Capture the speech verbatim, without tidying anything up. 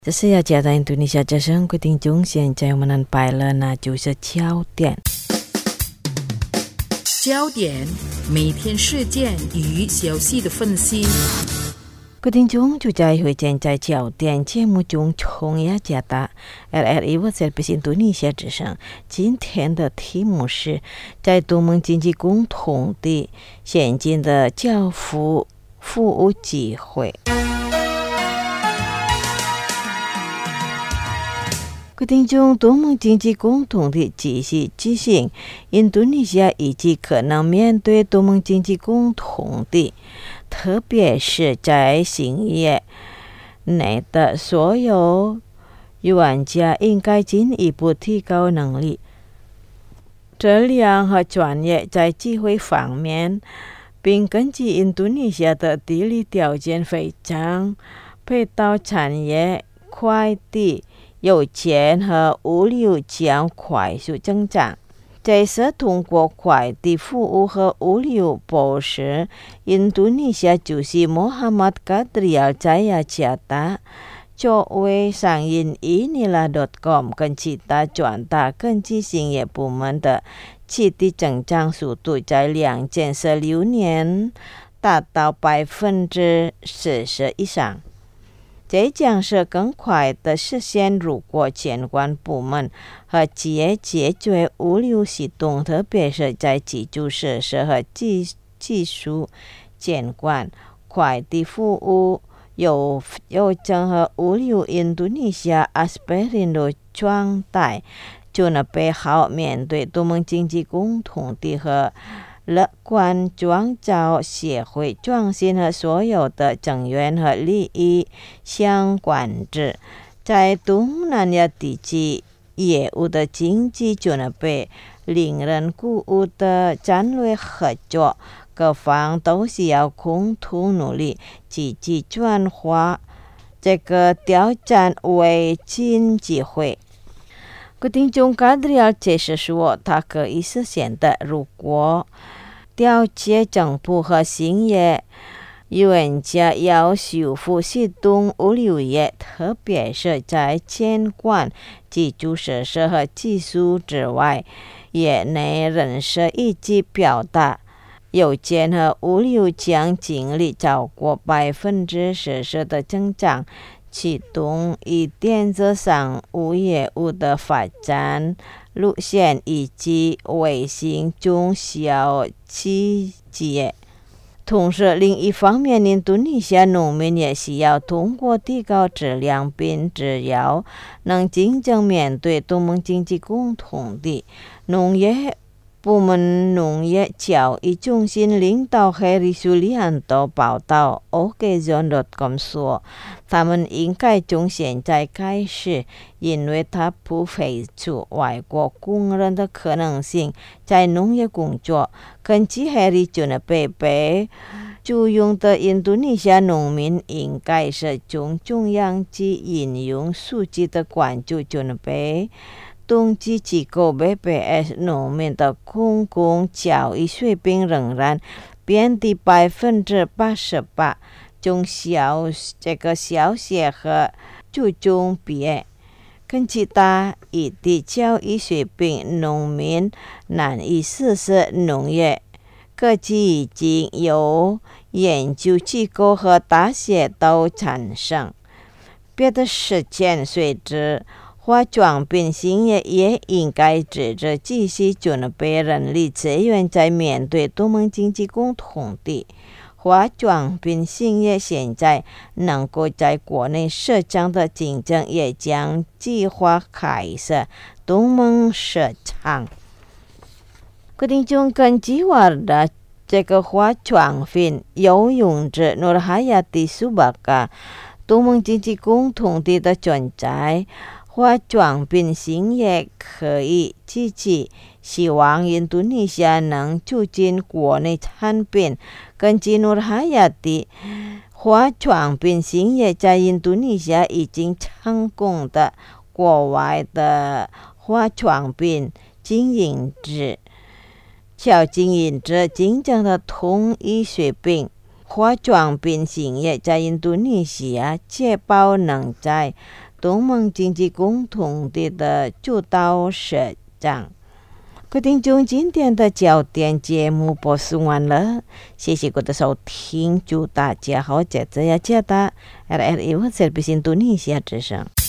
这是要加在印度尼西亚之声规定中，现在我们安排了那就是焦点。 焦点，每天事件与消息的分析。 各位听众，就在会见在焦点节目中同样加大 L R I 我是印度尼西亚之声。今天的题目是在东盟经济共同体现今的教服服务机会。各位听众，东盟经济共同体继续执行，印度尼西亚以及可能面对东盟经济共同体，特别是在兴业内的所有玩家应该进一步提高能力、质量和专业在机会方面，并根据印度尼西亚的地理条件非常配套产业快递、邮件和物流将快速增长。这是通过快递服务和物流博士，印度尼西亚主席穆罕默德·卡德里尔在雅加达作为上印inilah dot com 跟其他转达根据兴业部门的基地增长速度在两千十六年达到百分之四十以上。这将是更快的实现，如果监管部门和企业解决物流系统，特别是在基础设施和技技术监管、快递服务、邮邮政和物流印度尼西亚 Asperindo 状态，就能备好面对东盟经济共同体和乐观创造协会创新和所有的成员和利益相关者，在东南亚地区业务的经济就能被令人鼓舞的战略合作，各方都需要共同努力，积极转化这个挑战为新机会。各听众，卡德里尔解释说，它可以实现的，如果调解政府和兴业玩家要修复系统物流业，特别是在监管、基础设施和技术之外，业内人士以及表达，邮件和物流将经历超过百分之四十的增长。启动以电子商务业务的发展路线，以及微型中小企业。同时，另一方面，印度尼西亚农民也需要通过提高质量，并只要能竞争面对东盟经济共同体。农业部门农业教育中心领导Heri Sulianto报道 O K Zone dot com 说，他们应该从现在开始，因为他不废除外国工人的可能性在农业工作。根据 Heri 就能被被雇佣的印度尼西亚农民应该是从中央及引用数据的关注就能被统计机构 B P S 农民的公共教育水平仍然贬低百分之八十八，中小这个小学和初中毕业，跟其他一地教育水平农民难以实施农业。各地已经有研究机构和大学都产生别的实践，随之化妆品兴业也应该指着继续准备人力资源，在面对东盟经济共同体。化妆品兴业现在能够在国内市场的竞争，也将计划开设东盟市场。各听众，跟计划的这个化妆品游泳者 Nur Hayati Subaka， 东盟经济共同体的存在，化妆品兴业可以积极希望印度尼西亚能促进国内产品。根据 Nur Hayati， 化妆品兴业在印度尼西亚已经成功的国外的化妆品经营者小经营者竞争的同一水平。化妆品兴业在印度尼西亚确保能在东盟经济共同体的主导社长。各位听众，今天的焦点节目播送完了，谢谢各位的收听，祝大家好，节日要节大，L L I 我是印度尼西亚之声。